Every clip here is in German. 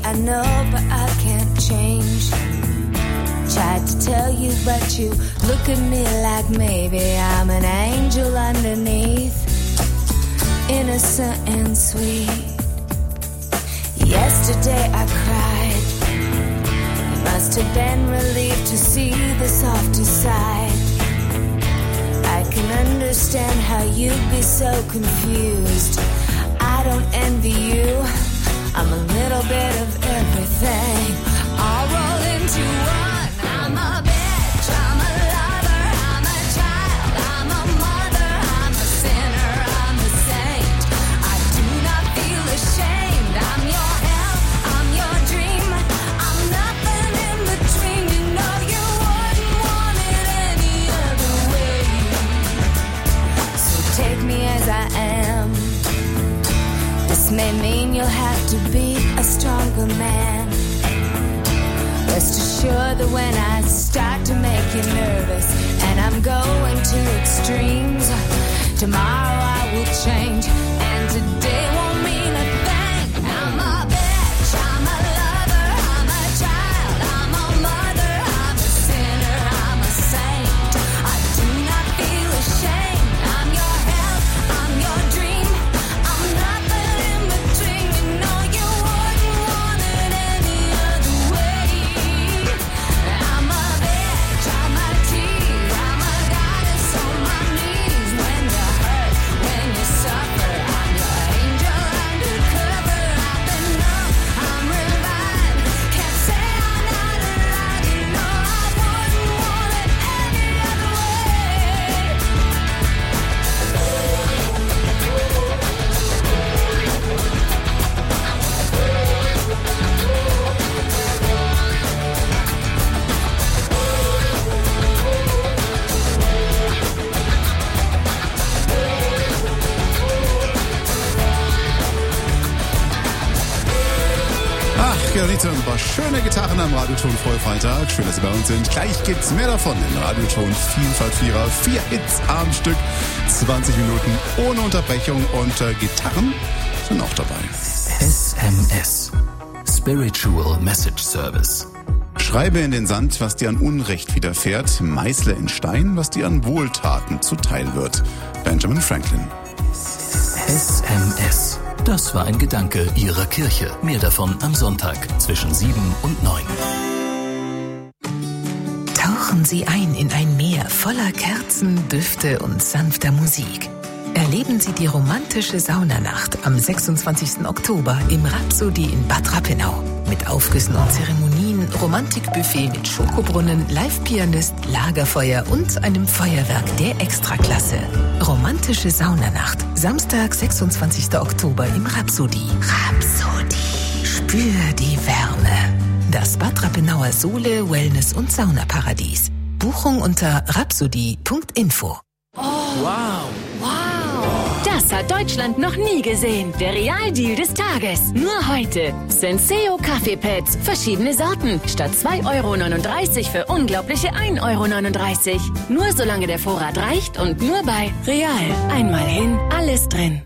I know, but I can't change. Tried to tell you, but you look at me like maybe I'm an angel underneath, innocent and sweet. Yesterday I cried. You must have been relieved to see the softer side. I can understand how you'd be so confused. I don't envy you. I'm a little bit of everything, all rolled into one. I'm a bitch, I'm a lover, I'm a child, I'm a mother, I'm a sinner, I'm a saint. I do not feel ashamed. I'm your hell, I'm your dream. I'm nothing in between. You know you wouldn't want it any other way. So take me as I am. This may mean you'll have to be a stronger man. Rest assured that when I start to make you nervous and I'm going to extremes, tomorrow I will change and today won't mean a thing. I'm a bitch, I'm a lover, I'm a child, I'm a mother, I'm a sinner, I'm a saint. I do not feel ashamed. I'm your hell, I'm your dream. I'm nothing in between. You know you wouldn't want it any other way. I'm a bitch, I'm a tease, I'm a goddess on my knees. When you hurt, when you suffer, I'm your angel undercover. I've been numb, I'm revived. Can't say I'm not alive. You know I wouldn't want it any other way. Ach, Gerite, ein paar schöne Gitarren am Radioton Vollfreitag. Schön, dass Sie bei uns sind. Gleich gibt's mehr davon im Radioton Vielfalt Vierer. 4 Hits am Stück, 20 Minuten ohne Unterbrechung und Gitarren sind auch dabei. SMS. Spiritual Message Service. Schreibe in den Sand, was dir an Unrecht widerfährt. Meißle in Stein, was dir an Wohltaten zuteil wird. Benjamin Franklin. SMS. Das war ein Gedanke Ihrer Kirche. Mehr davon am Sonntag zwischen 7 und 9. Tauchen Sie ein in ein Meer voller Kerzen, Düfte und sanfter Musik. Erleben Sie die romantische Saunanacht am 26. Oktober im Rhapsody in Bad Rappenau. Mit Aufgüssen und Zeremonien, Romantikbuffet mit Schokobrunnen, Live-Pianist, Lagerfeuer und einem Feuerwerk der Extraklasse. Romantische Saunanacht, Samstag, 26. Oktober im Rhapsody. Rhapsody. Spür die Wärme. Das Bad Rappenauer Sohle, Wellness und Saunaparadies. Buchung unter rhapsody.info. Wow. Das hat Deutschland noch nie gesehen. Der Realdeal des Tages. Nur heute. Senseo Kaffeepads. Verschiedene Sorten. Statt 2,39 € für unglaubliche 1,39 €. Nur solange der Vorrat reicht und nur bei Real. Einmal hin, alles drin.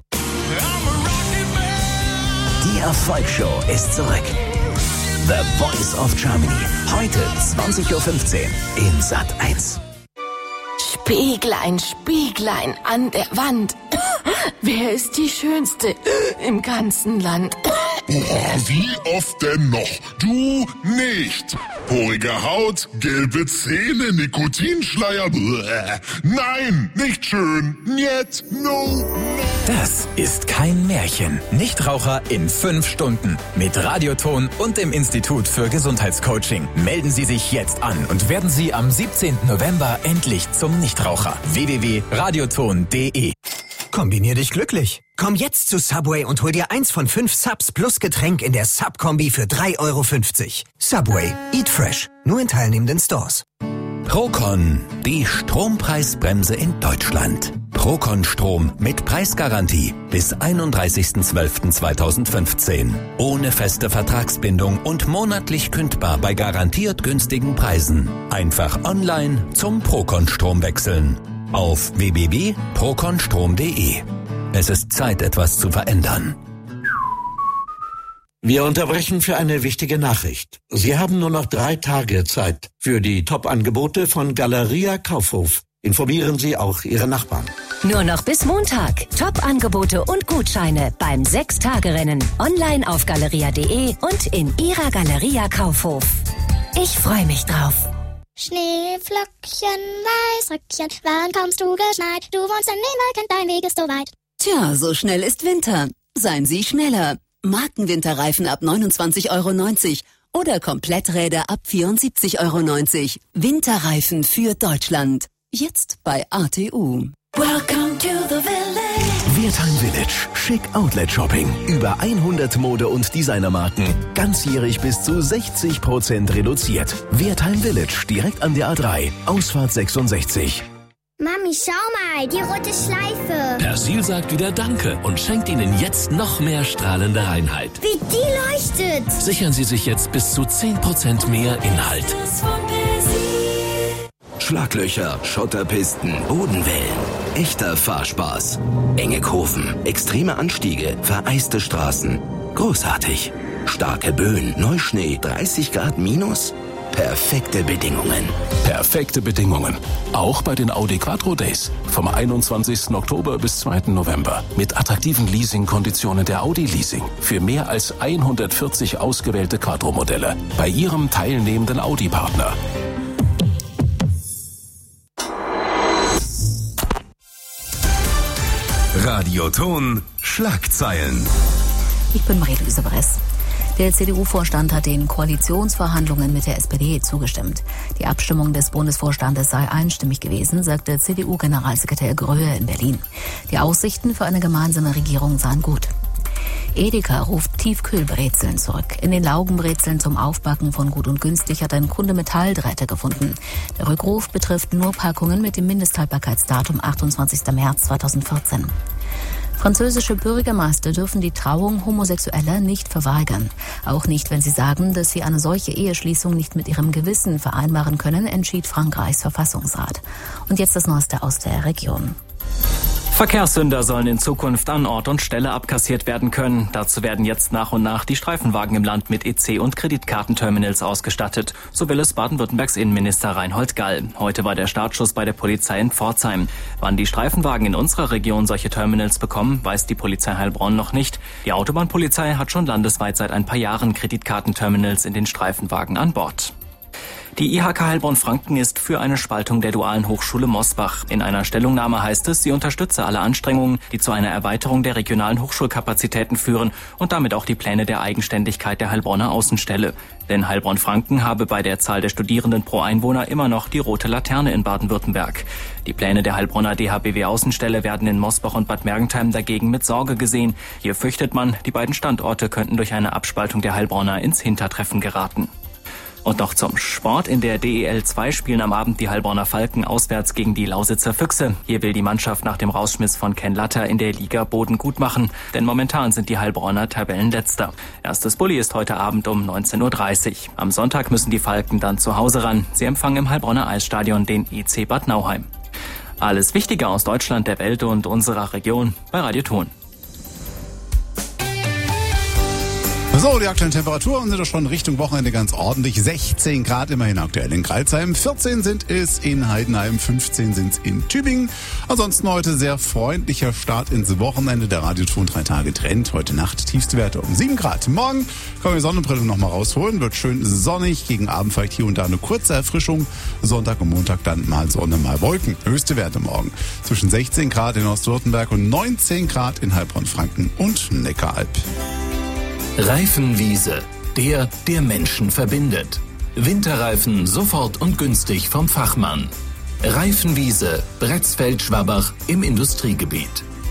Die Erfolgsshow ist zurück. The Voice of Germany. Heute 20:15 Uhr in Sat.1. Spieglein, Spieglein an der Wand. Wer ist die Schönste im ganzen Land? Wie oft denn noch? Du nicht. Porige Haut, gelbe Zähne, Nikotinschleier. Nein, nicht schön. Niet, no. Das ist kein Märchen. Nichtraucher in 5 Stunden. Mit Radioton und dem Institut für Gesundheitscoaching. Melden Sie sich jetzt an und werden Sie am 17. November endlich zum Nichtraucher. www.radioton.de. Kombinier dich glücklich. Komm jetzt zu Subway und hol dir 1 von 5 Subs plus Getränk in der Sub-Kombi für 3,50 €. Subway. Eat fresh. Nur in teilnehmenden Stores. Procon, die Strompreisbremse in Deutschland. Procon Strom mit Preisgarantie bis 31.12.2015. Ohne feste Vertragsbindung und monatlich kündbar bei garantiert günstigen Preisen. Einfach online zum Procon Strom wechseln. Auf www.proconstrom.de. Es ist Zeit, etwas zu verändern. Wir unterbrechen für eine wichtige Nachricht. Sie haben nur noch 3 Tage Zeit für die Top-Angebote von Galeria Kaufhof. Informieren Sie auch Ihre Nachbarn. Nur noch bis Montag. Top-Angebote und Gutscheine beim 6-Tage-Rennen. Online auf galeria.de und in Ihrer Galeria Kaufhof. Ich freue mich drauf. Schneeflöckchen, Weißröckchen, wann kommst du geschneit? Du wohnst in Newalken, dein Weg ist so weit. Tja, so schnell ist Winter. Seien Sie schneller. Markenwinterreifen ab 29,90 € oder Kompletträder ab 74,90 €. Winterreifen für Deutschland. Jetzt bei ATU. Welcome to the village. Wertheim Village. Schick Outlet Shopping. Über 100 Mode- und Designermarken. Ganzjährig bis zu 60% reduziert. Wertheim Village. Direkt an der A3. Ausfahrt 66. Mami, schau mal, die rote Schleife. Persil sagt wieder Danke und schenkt Ihnen jetzt noch mehr strahlende Reinheit. Wie die leuchtet. Sichern Sie sich jetzt bis zu 10% mehr Inhalt. Schlaglöcher, Schotterpisten, Bodenwellen. Echter Fahrspaß. Enge Kurven, extreme Anstiege, vereiste Straßen. Großartig. Starke Böen, Neuschnee, 30 Grad minus. Perfekte Bedingungen. Perfekte Bedingungen. Auch bei den Audi Quattro Days. Vom 21. Oktober bis 2. November. Mit attraktiven Leasing-Konditionen der Audi Leasing. Für mehr als 140 ausgewählte Quattro-Modelle. Bei Ihrem teilnehmenden Audi-Partner. Radioton Schlagzeilen. Ich bin Marie-Louise Bress. Der CDU-Vorstand hat den Koalitionsverhandlungen mit der SPD zugestimmt. Die Abstimmung des Bundesvorstandes sei einstimmig gewesen, sagte CDU-Generalsekretär Gröhe in Berlin. Die Aussichten für eine gemeinsame Regierung seien gut. Edeka ruft Tiefkühlbrezeln zurück. In den Laugenbrezeln zum Aufbacken von Gut und Günstig hat ein Kunde Metalldrähte gefunden. Der Rückruf betrifft nur Packungen mit dem Mindesthaltbarkeitsdatum 28. März 2014. Französische Bürgermeister dürfen die Trauung Homosexueller nicht verweigern. Auch nicht, wenn sie sagen, dass sie eine solche Eheschließung nicht mit ihrem Gewissen vereinbaren können, entschied Frankreichs Verfassungsrat. Und jetzt das Neueste aus der Region. Verkehrssünder sollen in Zukunft an Ort und Stelle abkassiert werden können. Dazu werden jetzt nach und nach die Streifenwagen im Land mit EC- und Kreditkartenterminals ausgestattet. So will es Baden-Württembergs Innenminister Reinhold Gall. Heute war der Startschuss bei der Polizei in Pforzheim. Wann die Streifenwagen in unserer Region solche Terminals bekommen, weiß die Polizei Heilbronn noch nicht. Die Autobahnpolizei hat schon landesweit seit ein paar Jahren Kreditkartenterminals in den Streifenwagen an Bord. Die IHK Heilbronn-Franken ist für eine Spaltung der Dualen Hochschule Mosbach. In einer Stellungnahme heißt es, sie unterstütze alle Anstrengungen, die zu einer Erweiterung der regionalen Hochschulkapazitäten führen und damit auch die Pläne der Eigenständigkeit der Heilbronner Außenstelle. Denn Heilbronn-Franken habe bei der Zahl der Studierenden pro Einwohner immer noch die rote Laterne in Baden-Württemberg. Die Pläne der Heilbronner DHBW-Außenstelle werden in Mosbach und Bad Mergentheim dagegen mit Sorge gesehen. Hier fürchtet man, die beiden Standorte könnten durch eine Abspaltung der Heilbronner ins Hintertreffen geraten. Und noch zum Sport. In der DEL 2 spielen am Abend die Heilbronner Falken auswärts gegen die Lausitzer Füchse. Hier will die Mannschaft nach dem Rausschmiss von Ken Latter in der Liga Boden gut machen. Denn momentan sind die Heilbronner Tabellenletzter. Erstes Bulli ist heute Abend um 19:30 Uhr. Am Sonntag müssen die Falken dann zu Hause ran. Sie empfangen im Heilbronner Eisstadion den EC Bad Nauheim. Alles Wichtige aus Deutschland, der Welt und unserer Region bei Radio Ton. So, die aktuellen Temperaturen sind doch schon Richtung Wochenende ganz ordentlich. 16 Grad immerhin aktuell in Crailsheim, 14 sind es in Heidenheim, 15 sind es in Tübingen. Ansonsten heute sehr freundlicher Start ins Wochenende. Der Radioton 3 Tage Trend. Heute Nacht tiefste Werte um 7 Grad. Morgen können wir die Sonnenbrille nochmal rausholen. Wird schön sonnig. Gegen Abend vielleicht hier und da eine kurze Erfrischung. Sonntag und Montag dann mal Sonne, mal Wolken. Höchste Werte morgen zwischen 16 Grad in Ostwürttemberg und 19 Grad in Heilbronn-Franken und Neckaralb. Reifenwiese, der Menschen verbindet. Winterreifen sofort und günstig vom Fachmann. Reifenwiese, Bretzfeld-Schwabach im Industriegebiet.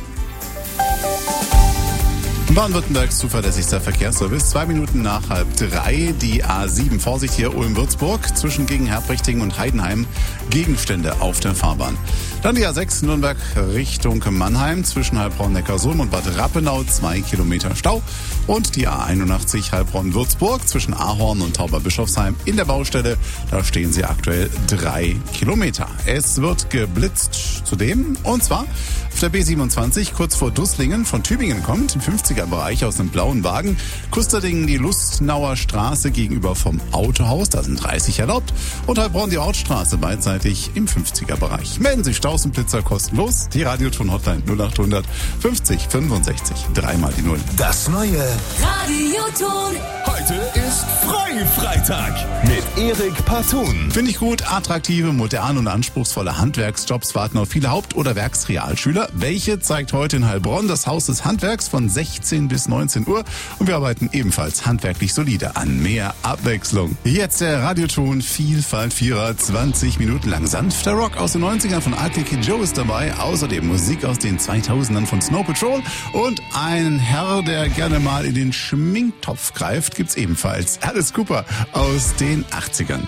Baden-Württembergs zuverlässigster Verkehrsservice. 2 Minuten nach 2:30. Die A7. Vorsicht hier, Ulm-Würzburg. Zwischen gegen Herbrichting und Heidenheim. Gegenstände auf der Fahrbahn. Dann die A6 Nürnberg Richtung Mannheim. Zwischen Heilbronn-Neckarsulm und Bad Rappenau 2 Kilometer Stau. Und die A81 Heilbronn-Würzburg. Zwischen Ahorn und Tauberbischofsheim in der Baustelle. Da stehen sie aktuell 3 Kilometer. Es wird geblitzt zudem. Und zwar auf der B27 kurz vor Dusslingen von Tübingen kommt, im 50er-Bereich aus einem blauen Wagen. Kusterdingen die Lustnauer Straße gegenüber vom Autohaus, da sind 30 erlaubt. Und Heilbronn die Ortsstraße beidseitig im 50er-Bereich. Melden Sie Staus und Blitzer kostenlos. Die Radioton-Hotline 0800 50 65 3 mal die 0. Das neue Radioton. Heute ist Freitag mit Erik Partun. Finde ich gut. Attraktive, moderne und anspruchsvolle Handwerksjobs warten auf viele Haupt- oder Werksrealschüler. Welche zeigt heute in Heilbronn das Haus des Handwerks von 16 bis 19 Uhr. Und wir arbeiten ebenfalls handwerklich solide an mehr Abwechslung. Jetzt der Radioton Vielfalt Vierer, 20 Minuten lang sanfter Rock aus den 90ern von Arctic Kid Joe ist dabei. Außerdem Musik aus den 2000ern von Snow Patrol und einen Herr, der gerne mal in den Schminktopf greift, gibt's ebenfalls. Alice Cooper aus den 80ern.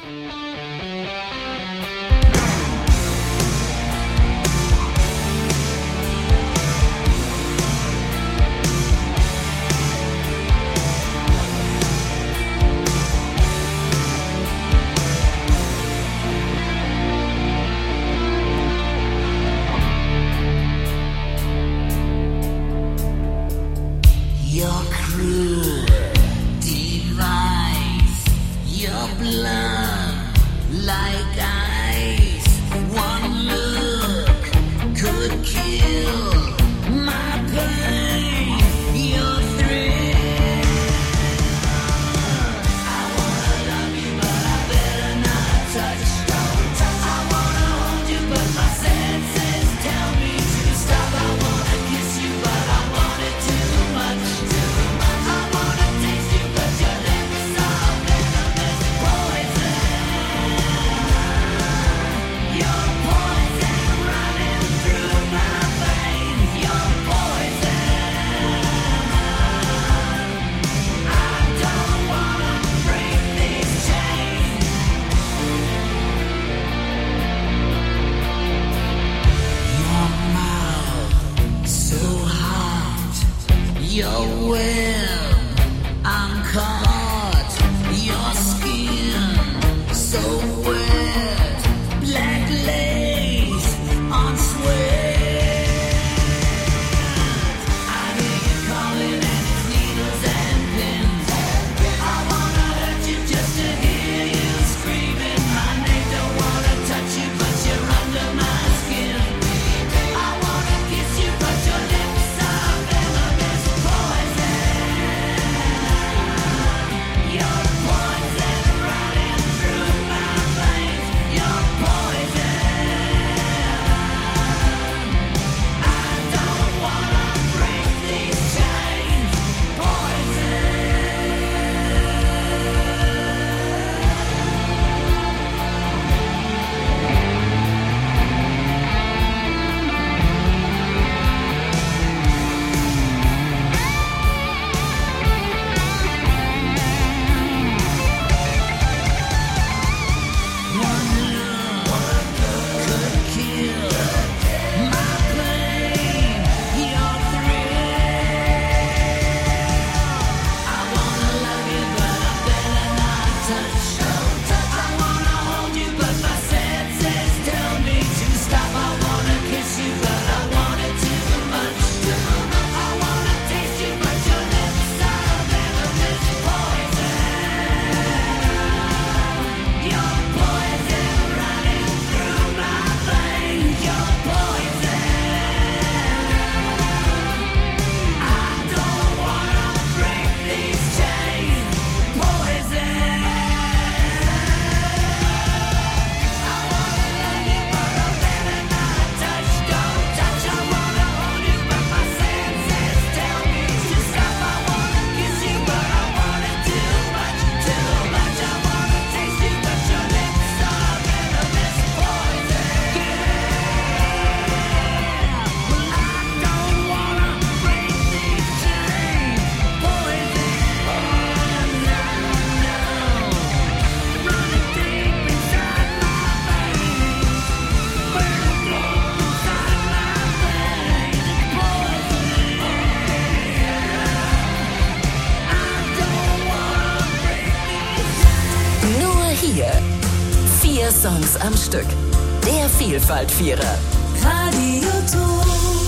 Songs am Stück. Der Vielfalt-Vierer. Radioton.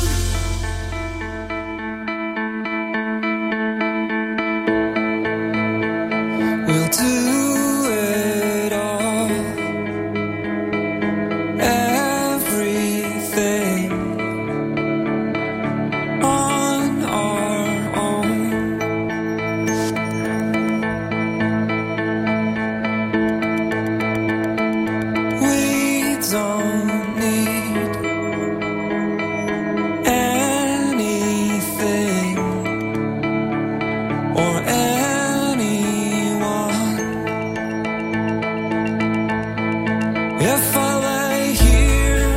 We'll do it all, everything on our own. We don't need anything or anyone. If I lay here,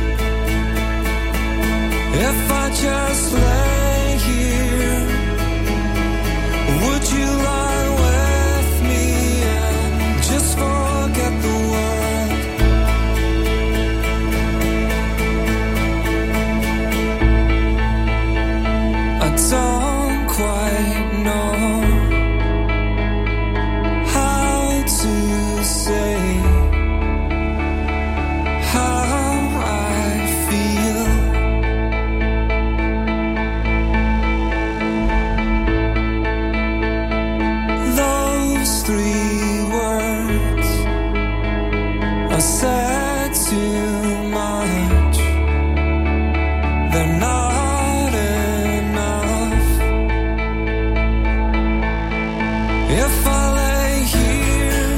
if I just lay here, would you lie with me and just forget the world? I don't quite know how to say how I feel. Those three words are said too much. They're not enough. If I lay here,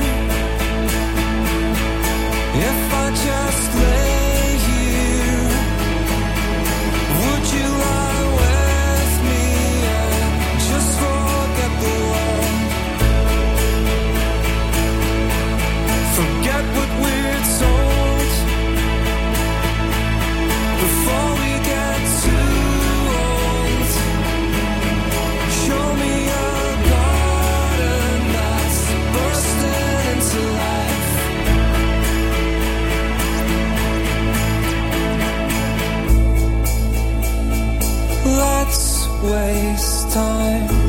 if I just lay here, would you lie with me and just forget the world? Forget what we're told before we get too old. Show me a garden that's bursting into life. Let's waste time